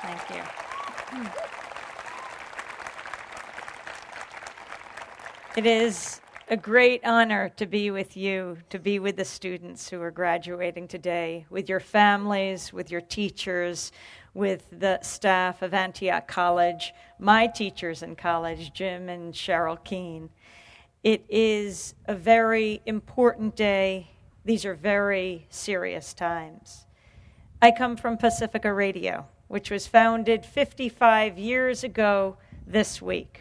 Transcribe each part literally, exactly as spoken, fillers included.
Thank you. It is a great honor to be with you, to be with the students who are graduating today, with your families, with your teachers, with the staff of Antioch College, my teachers in college, Jim and Cheryl Keene. It is a very important day. These are very serious times. I come from Pacifica Radio, which was founded fifty-five years ago this week.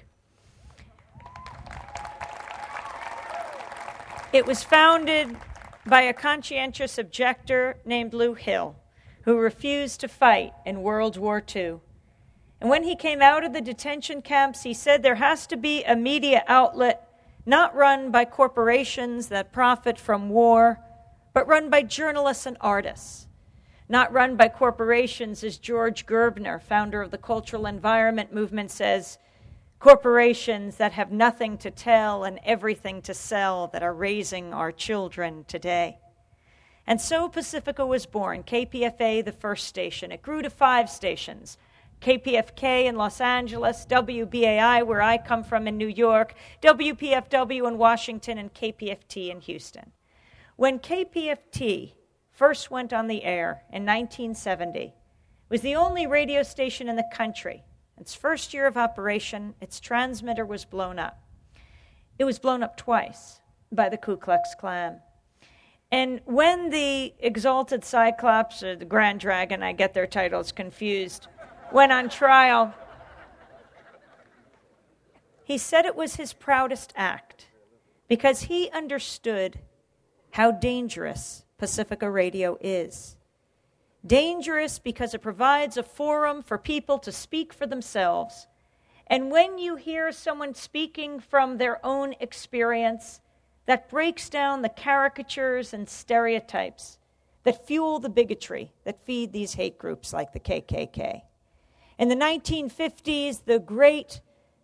It was founded by a conscientious objector named Lou Hill, who refused to fight in World War Two. And when he came out of the detention camps, he said there has to be a media outlet not run by corporations that profit from war, but run by journalists and artists. Not run by corporations, as George Gerbner, founder of the Cultural Environment Movement, says, corporations that have nothing to tell and everything to sell that are raising our children today. And so Pacifica was born, K P F A, the first station. It grew to five stations, K P F K in Los Angeles, W B A I, where I come from in New York, W P F W in Washington, and K P F T in Houston. When K P F T first went on the air in nineteen seventy, it was the only radio station in the country. Its first year of operation, its transmitter was blown up. It was blown up twice by the Ku Klux Klan. And when the Exalted Cyclops, or the Grand Dragon, I get their titles confused, went on trial, he said it was his proudest act because he understood how dangerous Pacifica Radio is. Dangerous because it provides a forum for people to speak for themselves. And when you hear someone speaking from their own experience, that breaks down the caricatures and stereotypes that fuel the bigotry that feed these hate groups like the K K K. In the nineteen fifties, the great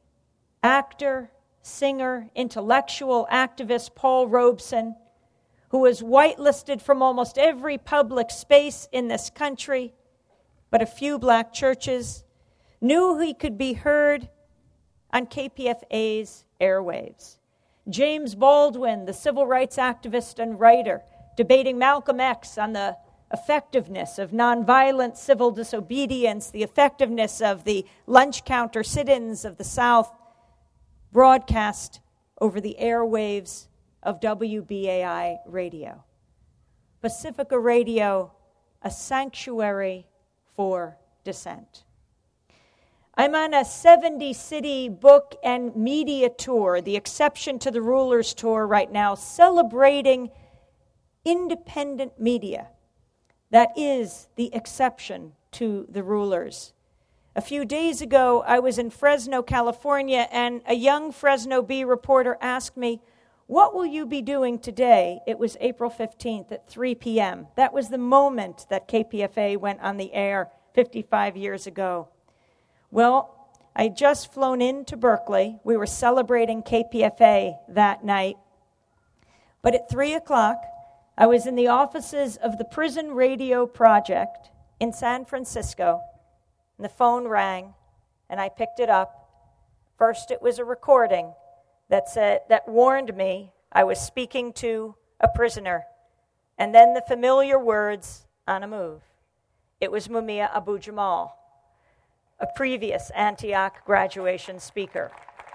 actor, singer, intellectual activist Paul Robeson, who was whitelisted from almost every public space in this country, but a few black churches, knew he could be heard on K P F A's airwaves. James Baldwin, the civil rights activist and writer, debating Malcolm X on the effectiveness of nonviolent civil disobedience, the effectiveness of the lunch counter sit-ins of the South, broadcast over the airwaves of W B A I radio. Pacifica Radio, a sanctuary for dissent. I'm on a seventy-city book and media tour, the Exception to the Rulers tour right now, celebrating independent media that is the exception to the rulers. A few days ago, I was in Fresno, California, and a young Fresno Bee reporter asked me, "What will you be doing today?" It was April fifteenth at three p.m. That was the moment that K P F A went on the air fifty-five years ago. Well, I had just flown into Berkeley. We were celebrating K P F A that night. But at three o'clock, I was in the offices of the Prison Radio Project in San Francisco, and the phone rang, and I picked it up. First, it was a recording that said, that warned me I was speaking to a prisoner, and then the familiar words on a move. It was Mumia Abu-Jamal, a previous Antioch graduation speaker.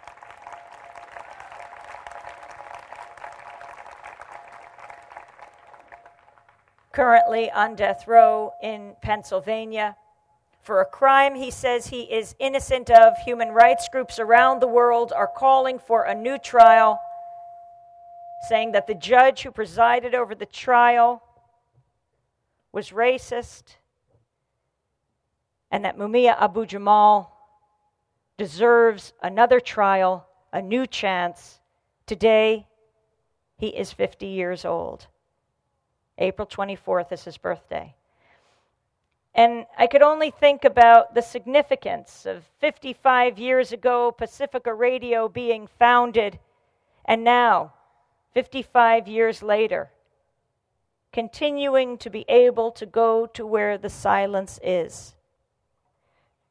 Currently on death row in Pennsylvania for a crime he says he is innocent of. Human rights groups around the world are calling for a new trial, saying that the judge who presided over the trial was racist, and that Mumia Abu-Jamal deserves another trial, a new chance. Today, he is fifty years old. April twenty-fourth is his birthday. And I could only think about the significance of fifty-five years ago, Pacifica Radio being founded, and now, fifty-five years later, continuing to be able to go to where the silence is.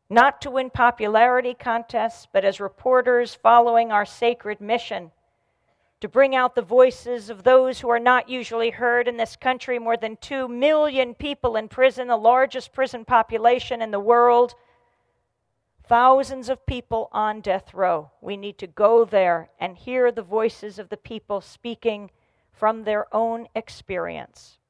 not to win popularity contests, but as reporters following our sacred mission to bring out the voices of those who are not usually heard in this country. More than two million people in prison, the largest prison population in the world. Thousands of people on death row. We need to go there and hear the voices of the people speaking from their own experience.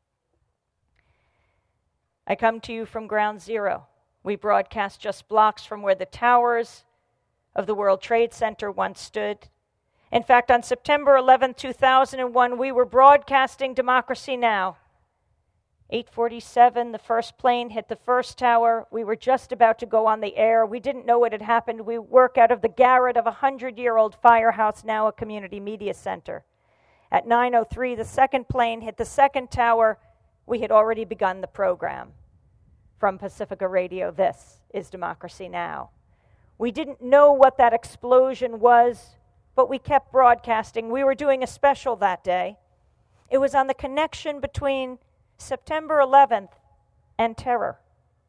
I come to you from Ground Zero. We broadcast just blocks from where the towers of the World Trade Center once stood. In fact, on September eleventh, two thousand one, we were broadcasting Democracy Now! eight forty-seven, the first plane hit the first tower. We were just about to go on the air. We didn't know what had happened. We work out of the garret of a hundred-year-old firehouse, now a community media center. At nine oh three, the second plane hit the second tower. We had already begun the program. From Pacifica Radio, this is Democracy Now! We didn't know what that explosion was, but we kept broadcasting. We were doing a special that day. It was on the connection between September eleventh and terror.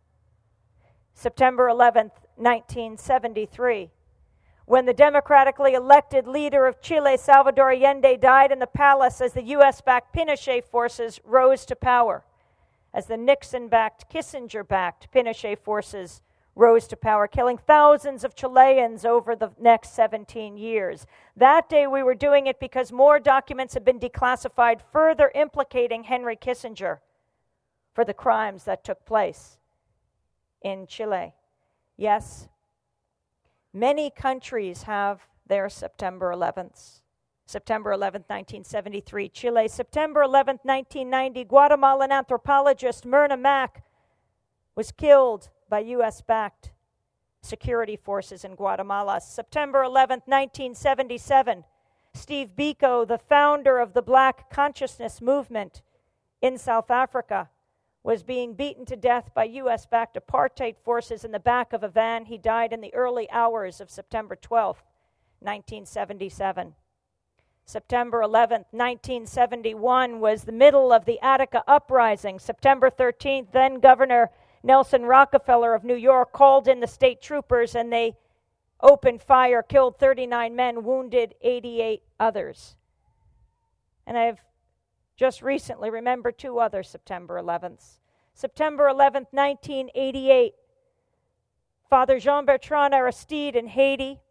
September eleventh, nineteen seventy-three, when the democratically elected leader of Chile, Salvador Allende, died in the palace as the U S-backed Pinochet forces rose to power, as the Nixon-backed, Kissinger-backed Pinochet forces rose to power, killing thousands of Chileans over the next seventeen years. That day we were doing it because more documents had been declassified, further implicating Henry Kissinger for the crimes that took place in Chile. Yes, many countries have their September elevenths. September eleventh, nineteen seventy-three, Chile. September eleventh, nineteen ninety, Guatemalan anthropologist Myrna Mack was killed by U S-backed security forces in Guatemala. September eleventh, nineteen seventy-seven, Steve Biko, the founder of the Black Consciousness Movement in South Africa, was being beaten to death by U S-backed apartheid forces in the back of a van. He died in the early hours of September twelfth, nineteen seventy-seven. September eleventh, nineteen seventy-one was the middle of the Attica Uprising. September thirteenth, then Governor Nelson Rockefeller of New York called in the state troopers and they opened fire, killed thirty-nine men, wounded eighty-eight others. And I've just recently remembered two other September elevenths. September eleventh, nineteen eighty-eight, Father Jean-Bertrand Aristide in Haiti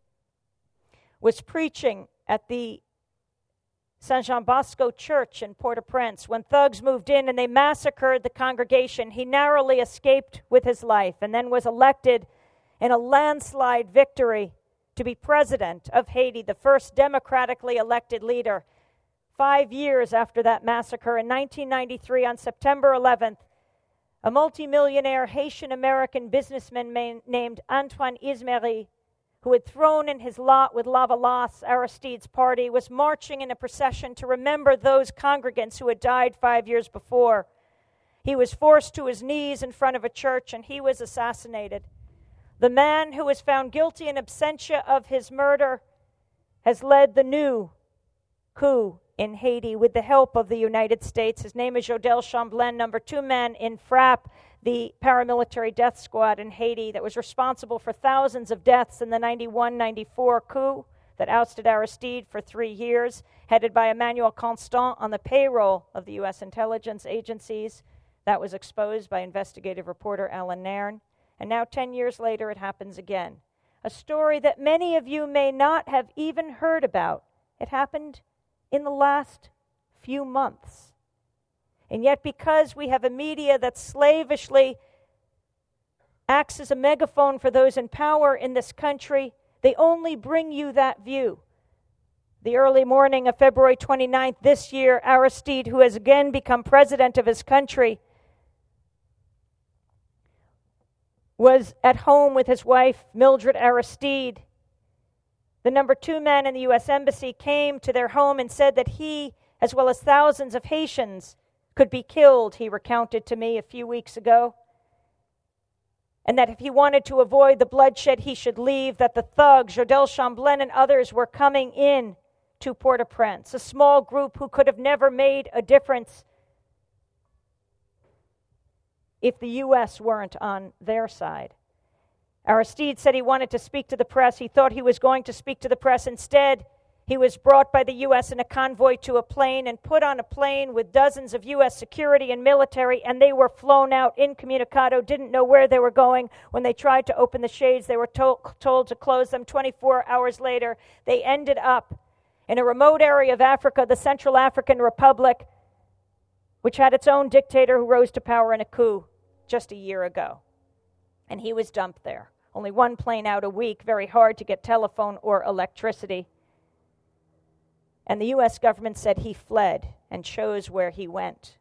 was preaching at the Saint Jean Bosco Church in Port-au-Prince when thugs moved in and they massacred the congregation. He narrowly escaped with his life and then was elected in a landslide victory to be president of Haiti, the first democratically elected leader. Five years after that massacre, in nineteen ninety-three, on September eleventh, a multimillionaire Haitian-American businessman man, named Antoine Ismery, who had thrown in his lot with Lavalas, Aristide's party, was marching in a procession to remember those congregants who had died five years before. He was forced to his knees in front of a church and he was assassinated. The man who was found guilty in absentia of his murder has led the new coup in Haiti with the help of the United States. His name is Jodel Chamblain, number two man in FRAP, the paramilitary death squad in Haiti that was responsible for thousands of deaths in the ninety-one ninety-four coup that ousted Aristide for three years, headed by Emmanuel Constant on the payroll of the U S intelligence agencies. That was exposed by investigative reporter Alan Nairn. And now, ten years later, it happens again. A story that many of you may not have even heard about. It happened in the last few months. And yet, because we have a media that slavishly acts as a megaphone for those in power in this country, they only bring you that view. The early morning of February twenty-ninth this year, Aristide, who has again become president of his country, was at home with his wife, Mildred Aristide. The number two man in the U S Embassy came to their home and said that he, as well as thousands of Haitians, could be killed, he recounted to me a few weeks ago. And that if he wanted to avoid the bloodshed, he should leave, that the thugs, Jodel Chamblain and others, were coming in to Port-au-Prince, a small group who could have never made a difference if the U S weren't on their side. Aristide said he wanted to speak to the press. He thought he was going to speak to the press. Instead, he was brought by the U S in a convoy to a plane and put on a plane with dozens of U S security and military, and they were flown out incommunicado, didn't know where they were going. When they tried to open the shades, they were to- told to close them. twenty-four hours later, they ended up in a remote area of Africa, the Central African Republic, which had its own dictator who rose to power in a coup just a year ago. And he was dumped there. Only one plane out a week, very hard to get telephone or electricity. And the U S government said he fled and chose where he went.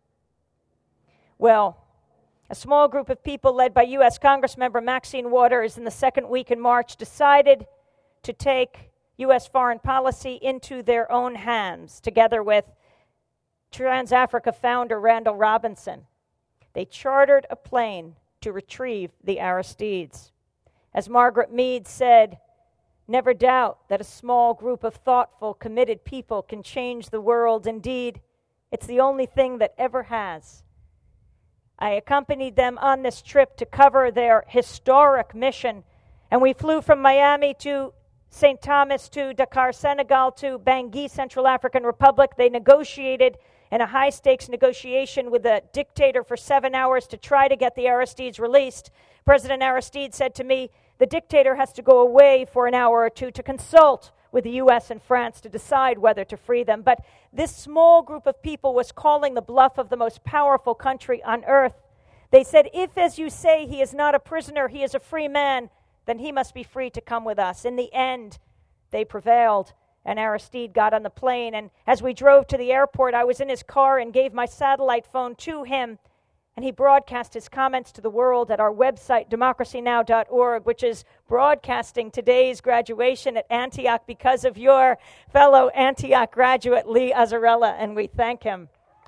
Well, a small group of people led by U S Congressmember Maxine Waters in the second week in March decided to take U S foreign policy into their own hands, together with Trans-Africa founder Randall Robinson. They chartered a plane to retrieve the Aristides. As Margaret Mead said, never doubt that a small group of thoughtful, committed people can change the world. Indeed, it's the only thing that ever has. I accompanied them on this trip to cover their historic mission, and we flew from Miami to Saint Thomas to Dakar, Senegal, to Bangui, Central African Republic. They negotiated in a high-stakes negotiation with the dictator for seven hours to try to get the Aristides released. President Aristide said to me, the dictator has to go away for an hour or two to consult with the U S and France to decide whether to free them. But this small group of people was calling the bluff of the most powerful country on earth. They said, if, as you say, he is not a prisoner, he is a free man, then he must be free to come with us. In the end, they prevailed, and Aristide got on the plane. And as we drove to the airport, I was in his car and gave my satellite phone to him. And he broadcast his comments to the world at our website, democracy now dot org, which is broadcasting today's graduation at Antioch because of your fellow Antioch graduate, Lee Azzarella, and we thank him.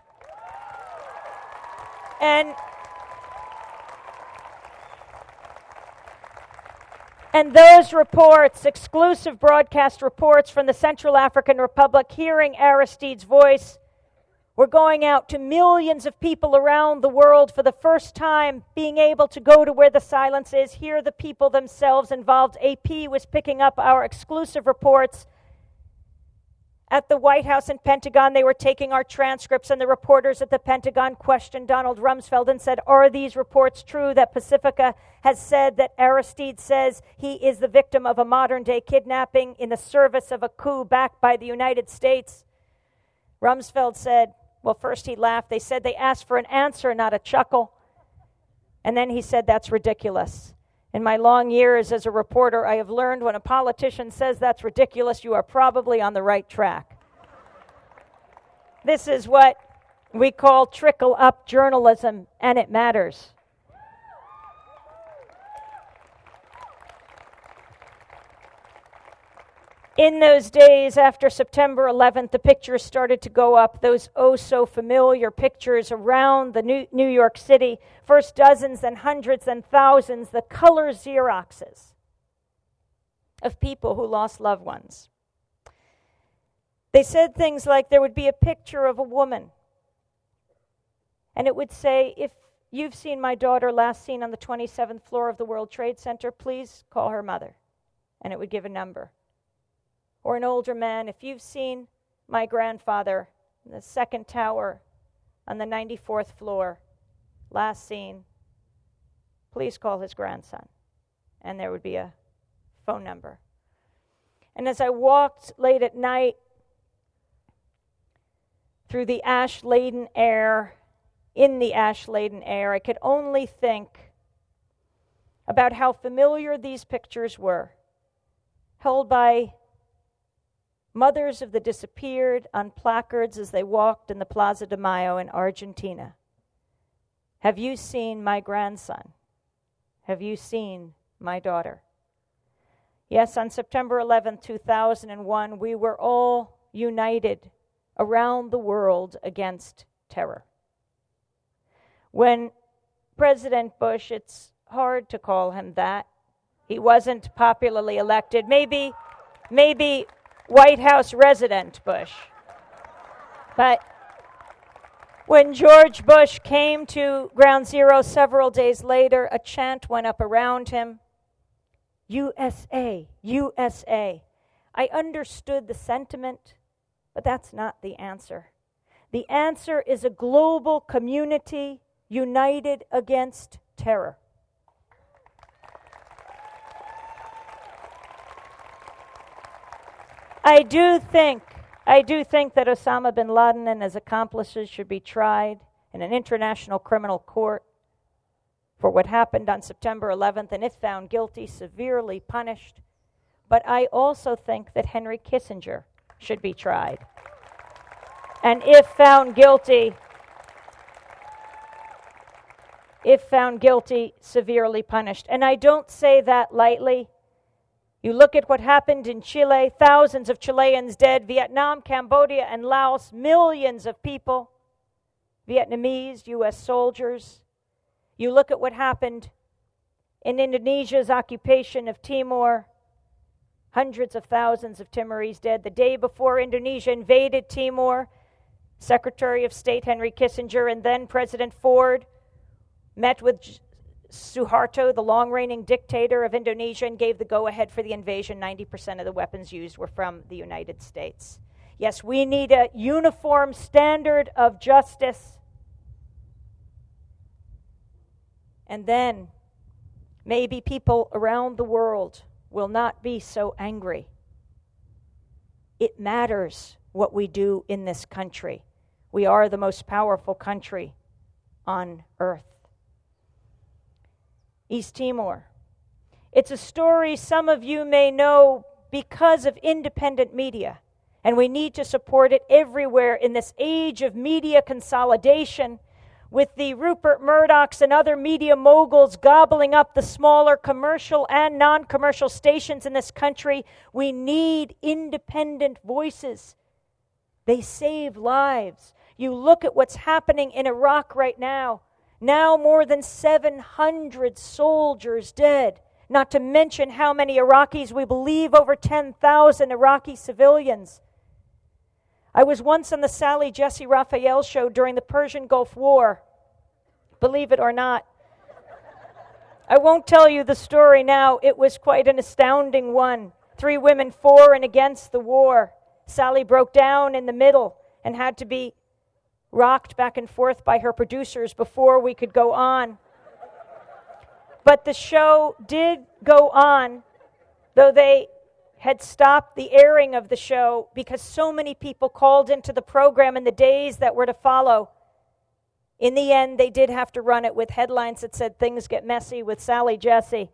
And, and those reports, exclusive broadcast reports from the Central African Republic, hearing Aristide's voice, we're going out to millions of people around the world for the first time, being able to go to where the silence is, hear the people themselves involved. A P was picking up our exclusive reports. At the White House and Pentagon, they were taking our transcripts, and the reporters at the Pentagon questioned Donald Rumsfeld and said, are these reports true that Pacifica has said that Aristide says he is the victim of a modern-day kidnapping in the service of a coup backed by the United States? Rumsfeld said, well, first he laughed. They said they asked for an answer, not a chuckle. And then he said, that's ridiculous. In my long years as a reporter, I have learned when a politician says that's ridiculous, you are probably on the right track. This is what we call trickle-up journalism, and it matters. In those days after September eleventh, the pictures started to go up, those oh-so-familiar pictures around the New, New York City, first dozens and hundreds and thousands, the color Xeroxes of people who lost loved ones. They said things like there would be a picture of a woman, and it would say, if you've seen my daughter last seen on the twenty-seventh floor of the World Trade Center, please call her mother. And it would give a number. Or an older man, if you've seen my grandfather in the second tower on the ninety-fourth floor, last seen, please call his grandson. And there would be a phone number. And as I walked late at night through the ash-laden air, in the ash-laden air, I could only think about how familiar these pictures were, held by mothers of the disappeared on placards as they walked in the Plaza de Mayo in Argentina. Have you seen my grandson? Have you seen my daughter? Yes, on September eleventh, two thousand one, we were all united around the world against terror. When President Bush, it's hard to call him that, he wasn't popularly elected, maybe, maybe White House resident Bush. But when George Bush came to Ground Zero several days later, a chant went up around him. U S A, U S A. I understood the sentiment, but that's not the answer. The answer is a global community united against terror. I do think, I do think that Osama bin Laden and his accomplices should be tried in an international criminal court for what happened on September eleventh, and if found guilty, severely punished. But I also think that Henry Kissinger should be tried. And if found guilty, if found guilty, severely punished. And I don't say that lightly. You look at what happened in Chile, thousands of Chileans dead, Vietnam, Cambodia, and Laos, millions of people, Vietnamese, U S soldiers. You look at what happened in Indonesia's occupation of Timor, hundreds of thousands of Timorese dead. The day before Indonesia invaded Timor, Secretary of State Henry Kissinger and then President Ford met with Suharto, the long-reigning dictator of Indonesia, and gave the go-ahead for the invasion. ninety percent of the weapons used were from the United States. Yes, we need a uniform standard of justice. And then maybe people around the world will not be so angry. It matters what we do in this country. We are the most powerful country on earth. East Timor. It's a story some of you may know because of independent media, and we need to support it everywhere in this age of media consolidation, with the Rupert Murdochs and other media moguls gobbling up the smaller commercial and non-commercial stations in this country. We need independent voices. They save lives. You look at what's happening in Iraq right now. Now more than seven hundred soldiers dead, not to mention how many Iraqis, we believe over ten thousand Iraqi civilians. I was once on the Sally Jesse Raphael show during the Persian Gulf War. Believe it or not. I won't tell you the story now. It was quite an astounding one. Three women for and against the war. Sally broke down in the middle and had to be rocked back and forth by her producers before we could go on. But the show did go on, though they had stopped the airing of the show because so many people called into the program in the days that were to follow. In the end, they did have to run it with headlines that said, "Things get messy with Sally Jesse."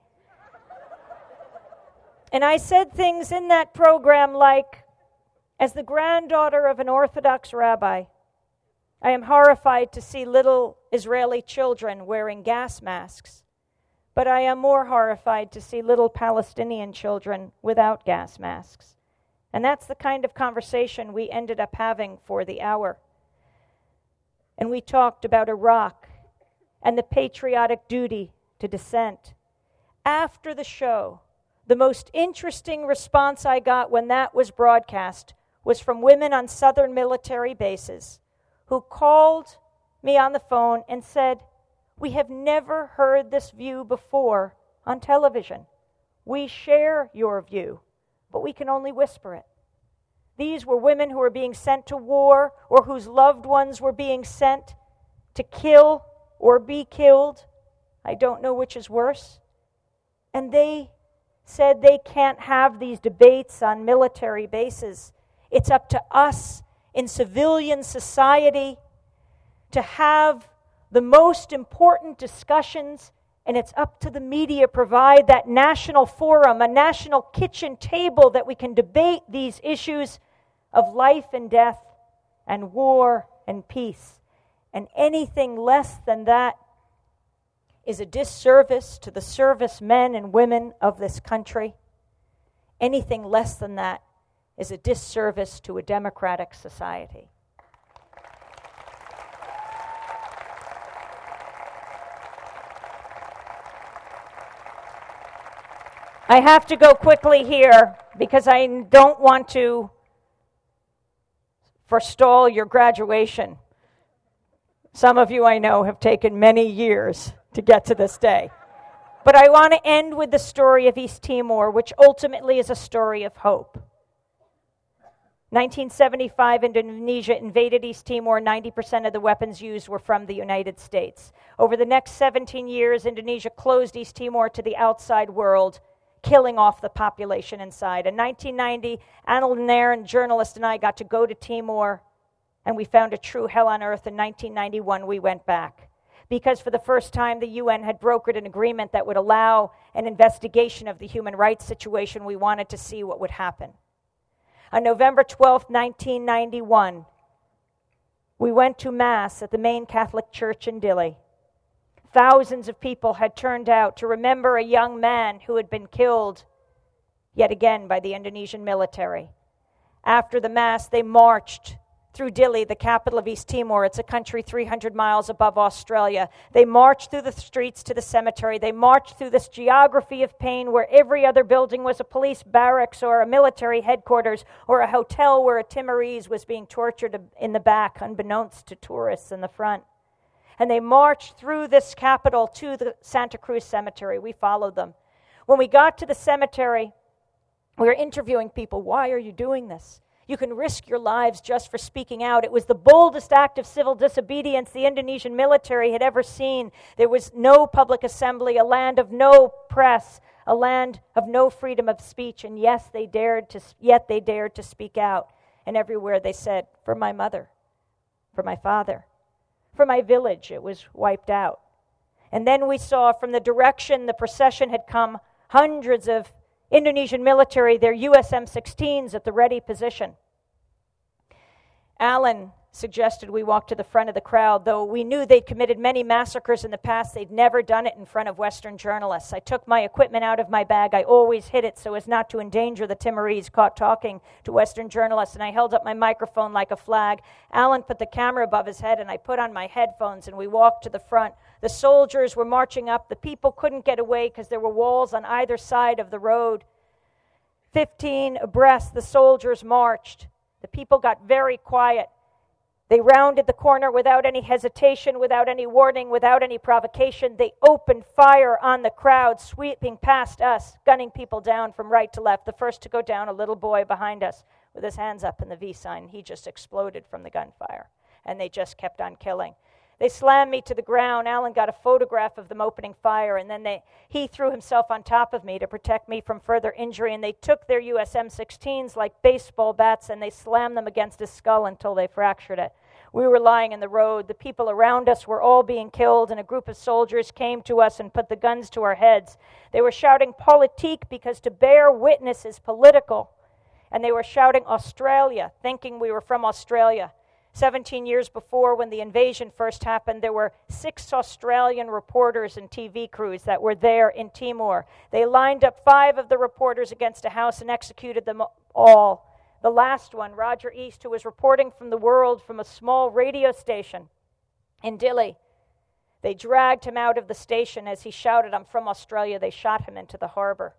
And I said things in that program like, as the granddaughter of an Orthodox rabbi, I am horrified to see little Israeli children wearing gas masks, but I am more horrified to see little Palestinian children without gas masks. And that's the kind of conversation we ended up having for the hour. And we talked about Iraq and the patriotic duty to dissent. After the show, the most interesting response I got when that was broadcast was from women on southern military bases who called me on the phone and said, "We have never heard this view before on television. We share your view, but we can only whisper it." These were women who were being sent to war or whose loved ones were being sent to kill or be killed. I don't know which is worse. And they said they can't have these debates on military bases. It's up to us in civilian society to have the most important discussions, and it's up to the media to provide that national forum, a national kitchen table that we can debate these issues of life and death and war and peace. And anything less than that is a disservice to the servicemen and women of this country. Anything less than that is a disservice to a democratic society. I have to go quickly here because I don't want to forestall your graduation. Some of you I know have taken many years to get to this day. But I want to end with the story of East Timor, which ultimately is a story of hope. nineteen seventy-five, Indonesia invaded East Timor. ninety percent of the weapons used were from the United States. Over the next seventeen years, Indonesia closed East Timor to the outside world, killing off the population inside. In nineteen ninety, Anil Nair, journalist, and I got to go to Timor, and we found a true hell on earth. In nineteen ninety-one, we went back, because for the first time, the U N had brokered an agreement that would allow an investigation of the human rights situation. We wanted to see what would happen. On November twelfth, nineteen ninety-one, we went to Mass at the main Catholic church in Dili. Thousands of people had turned out to remember a young man who had been killed yet again by the Indonesian military. After the Mass, they marched through Dili, the capital of East Timor. It's a country three hundred miles above Australia. They marched through the streets to the cemetery. They marched through this geography of pain where every other building was a police barracks or a military headquarters or a hotel where a Timorese was being tortured in the back, unbeknownst to tourists in the front. And they marched through this capital to the Santa Cruz Cemetery. We followed them. When we got to the cemetery, we were interviewing people. Why are you doing this? You can risk your lives just for speaking out. It was the boldest act of civil disobedience the Indonesian military had ever seen. There was no public assembly, a land of no press, a land of no freedom of speech. And yes, they dared to, yet they dared to speak out. And everywhere they said, for my mother, for my father, for my village, it was wiped out. And then we saw from the direction the procession had come, hundreds of Indonesian military, their U S M sixteens at the ready position. Alan suggested we walk to the front of the crowd, though we knew they'd committed many massacres in the past. They'd never done it in front of Western journalists. I took my equipment out of my bag. I always hid it so as not to endanger the Timorese caught talking to Western journalists, and I held up my microphone like a flag. Alan put the camera above his head, and I put on my headphones, and we walked to the front. The soldiers were marching up. The people couldn't get away because there were walls on either side of the road. Fifteen abreast, the soldiers marched. The people got very quiet. They rounded the corner without any hesitation, without any warning, without any provocation. They opened fire on the crowd, sweeping past us, gunning people down from right to left. The first to go down, a little boy behind us with his hands up in the V sign. He just exploded from the gunfire, and they just kept on killing. They slammed me to the ground. Alan got a photograph of them opening fire, and then they, he threw himself on top of me to protect me from further injury, and they took their U S M sixteens like baseball bats, and they slammed them against his skull until they fractured it. We were lying in the road. The people around us were all being killed, and a group of soldiers came to us and put the guns to our heads. They were shouting politique because to bear witness is political, and they were shouting Australia, thinking we were from Australia. Seventeen years before, when the invasion first happened, there were six Australian reporters and T V crews that were there in Timor. They lined up five of the reporters against a house and executed them all. The last one, Roger East, who was reporting from the world from a small radio station in Dili, they dragged him out of the station as he shouted, "I'm from Australia." They shot him into the harbor.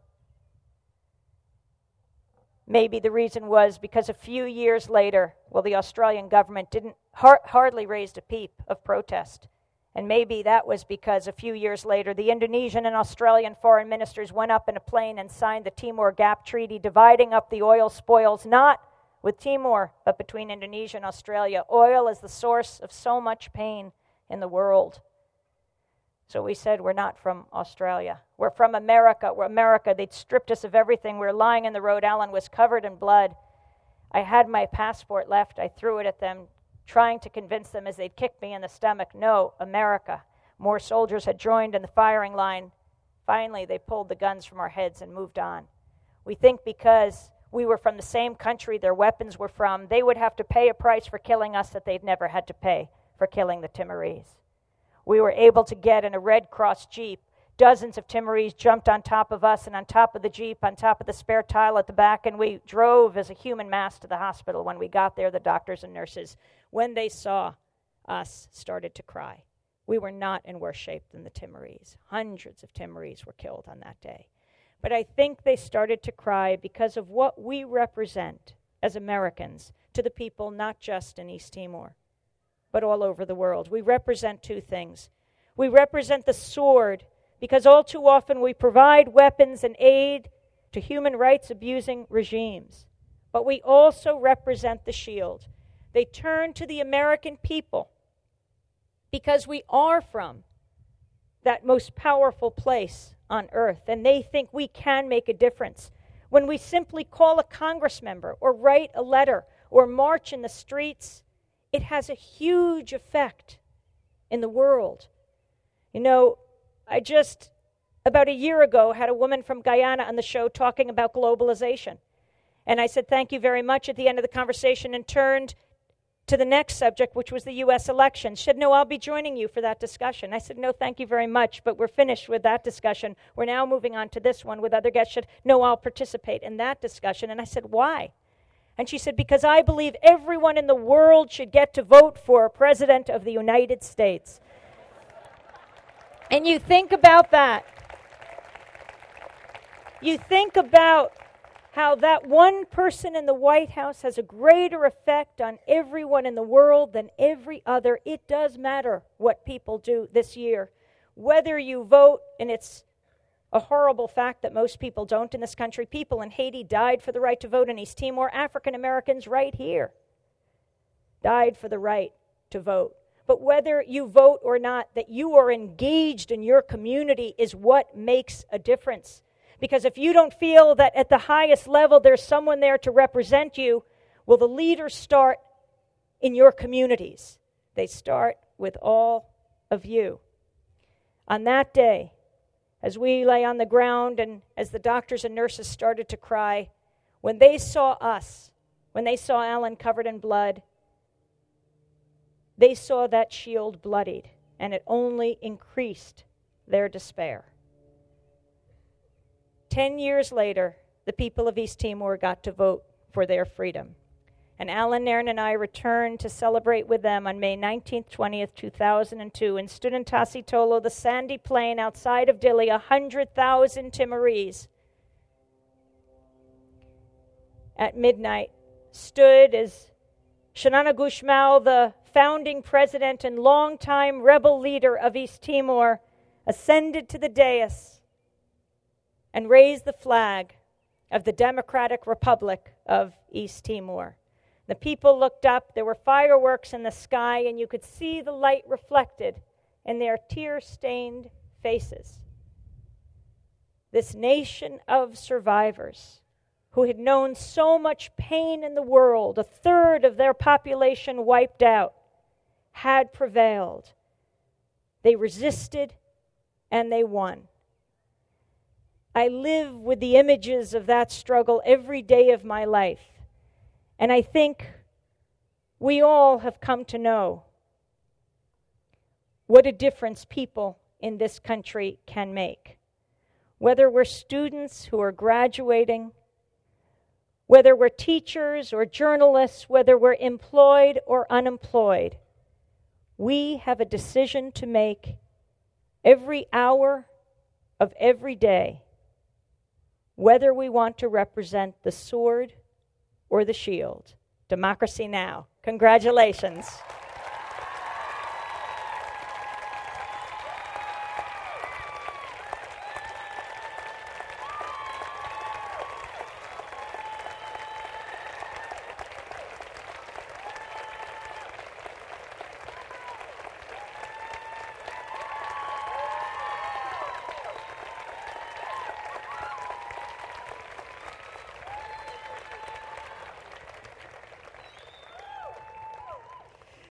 Maybe the reason was because a few years later, well, the Australian government didn't har- hardly raised a peep of protest. And maybe that was because a few years later, the Indonesian and Australian foreign ministers went up in a plane and signed the Timor Gap Treaty, dividing up the oil spoils, not with Timor, but between Indonesia and Australia. Oil is the source of so much pain in the world. So we said, we're not from Australia. We're from America. We're America. They'd stripped us of everything. We were lying in the road. Alan was covered in blood. I had my passport left. I threw it at them, trying to convince them as they'd kicked me in the stomach, no, America. More soldiers had joined in the firing line. Finally, they pulled the guns from our heads and moved on. We think because we were from the same country their weapons were from, they would have to pay a price for killing us that they'd never had to pay for killing the Timorese. We were able to get in a Red Cross Jeep. Dozens of Timorese jumped on top of us and on top of the Jeep, on top of the spare tile at the back, and we drove as a human mass to the hospital. When we got there, the doctors and nurses, when they saw us, started to cry. We were not in worse shape than the Timorese. Hundreds of Timorese were killed on that day. But I think they started to cry because of what we represent as Americans to the people not just in East Timor, but all over the world. We represent two things. We represent the sword because all too often we provide weapons and aid to human rights abusing regimes. But we also represent the shield. They turn to the American people because we are from that most powerful place on earth, and they think we can make a difference. When we simply call a Congress member or write a letter or march in the streets, it has a huge effect in the world. You know, I just, about a year ago, had a woman from Guyana on the show talking about globalization. And I said, thank you very much at the end of the conversation, and turned to the next subject, which was the U S election. She said, no, I'll be joining you for that discussion. I said, no, thank you very much, but we're finished with that discussion. We're now moving on to this one with other guests. She said, no, I'll participate in that discussion. And I said, why? And she said, because I believe everyone in the world should get to vote for a president of the United States. And you think about that. You think about how that one person in the White House has a greater effect on everyone in the world than every other. It does matter what people do this year. Whether you vote, and it's a horrible fact that most people don't in this country. People in Haiti died for the right to vote in East Timor. African Americans right here died for the right to vote. But whether you vote or not, that you are engaged in your community is what makes a difference. Because if you don't feel that at the highest level there's someone there to represent you, well, the leaders start in your communities. They start with all of you. On that day, as we lay on the ground and as the doctors and nurses started to cry, when they saw us, when they saw Alan covered in blood, they saw that shield bloodied, and it only increased their despair. Ten years later, the people of East Timor got to vote for their freedom. And Alan Nairn and I returned to celebrate with them on May nineteenth, twentieth, two thousand two, and stood in Tasitolo, the sandy plain outside of Dili, one hundred thousand Timorese. At midnight, stood as Shanana Gusmao, the founding president and longtime rebel leader of East Timor, ascended to the dais and raised the flag of the Democratic Republic of East Timor. The people looked up. There were fireworks in the sky, and you could see the light reflected in their tear-stained faces. This nation of survivors who had known so much pain in the world, a third of their population wiped out, had prevailed. They resisted, and they won. I live with the images of that struggle every day of my life. And I think we all have come to know what a difference people in this country can make. Whether we're students who are graduating, whether we're teachers or journalists, whether we're employed or unemployed, we have a decision to make every hour of every day, whether we want to represent the sword or the shield. Democracy Now! Congratulations.